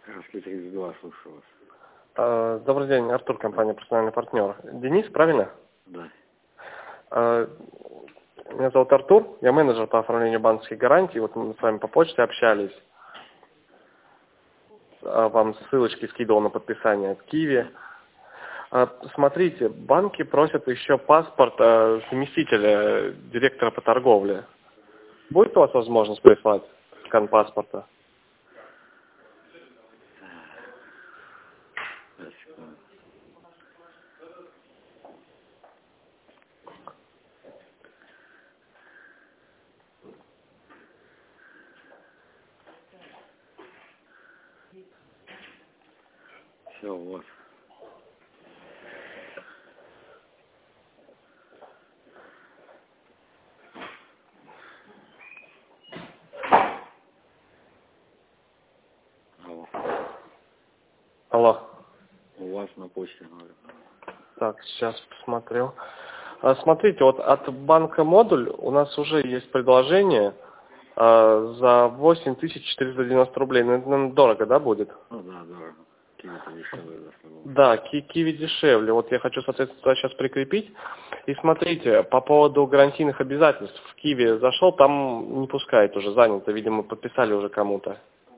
Краски 32, слушаю вас. Добрый день, Артур, компания «Персональный партнер». Денис, правильно? Да. Меня зовут Артур, я менеджер по оформлению банковских гарантий. Вот мы с вами по почте общались. Вам ссылочки скидывал на подписание от Киви. Смотрите, банки просят еще паспорт заместителя директора по торговле. Будет у вас возможность прислать скан паспорта? Все, вот. Алло. Алло. У вас на почте, говорю. Так, сейчас посмотрю. Смотрите, вот от банка «Модуль» у нас уже есть предложение за 8490 рублей. Ну, это, наверное, дорого, да, будет? Ну да, дорого. Киви-то дешевле, да, слава. Да, Киви дешевле. Вот я хочу, соответственно, туда сейчас прикрепить. И смотрите, по поводу гарантийных обязательств. В Киви зашел, там не пускает уже, занято. Видимо, подписали уже кому-то.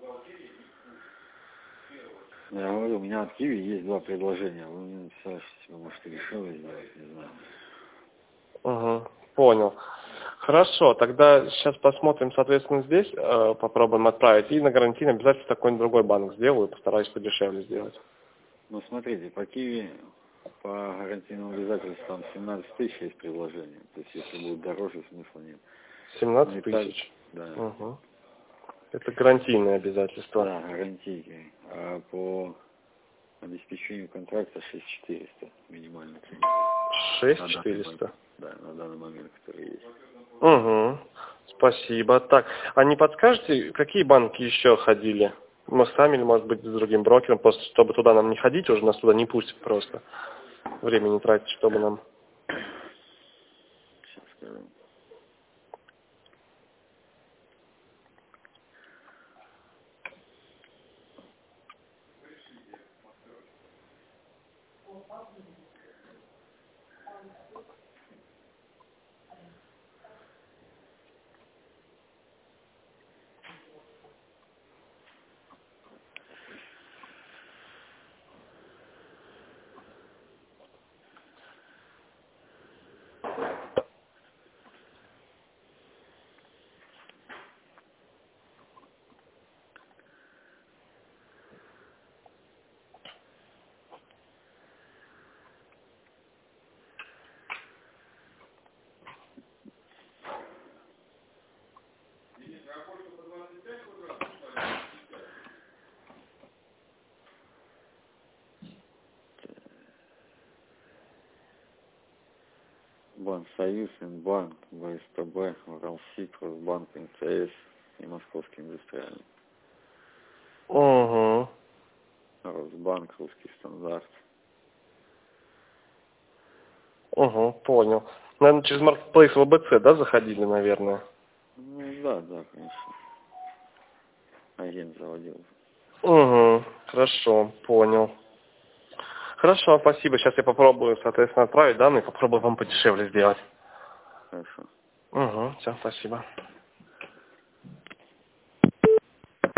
Я говорю, у меня от Киви есть два предложения. Вы мне написали, что себе, может, дешевле сделать, не знаю. Угу, понял. Хорошо, тогда сейчас посмотрим, соответственно, здесь, попробуем отправить. И на гарантийное обязательство какой-нибудь другой банк сделаю, постараюсь подешевле сделать. Ну, смотрите, по Киви, по гарантийным обязательствам 17 тысяч есть предложение. То есть, если будет дороже, смысла нет. 17 тысяч? Да. Угу. Это гарантийное обязательство. Да, гарантийки. А по обеспечению контракта 6400 минимальный цена. 6400? Да, на данный момент, который есть. Угу. Спасибо. Так, а не подскажете, какие банки еще ходили? Мы сами или, может быть, с другим брокером, просто чтобы туда нам не ходить, уже нас туда не пустят просто. Время не тратить, чтобы нам... Сейчас скажу. Банк Союз, Инбанк, ВСТБ, Уралсиб, Росбанк, МТС и Московский индустриальный. Угу. Росбанк, Русский стандарт. Угу, понял. Наверное, через Marketplace ВБЦ, да, заходили, наверное? Ну да, конечно. Агент заводил. Угу, хорошо, понял. Хорошо, спасибо. Сейчас я попробую, соответственно, отправить данные, попробую вам подешевле сделать. Хорошо. Угу, все, спасибо.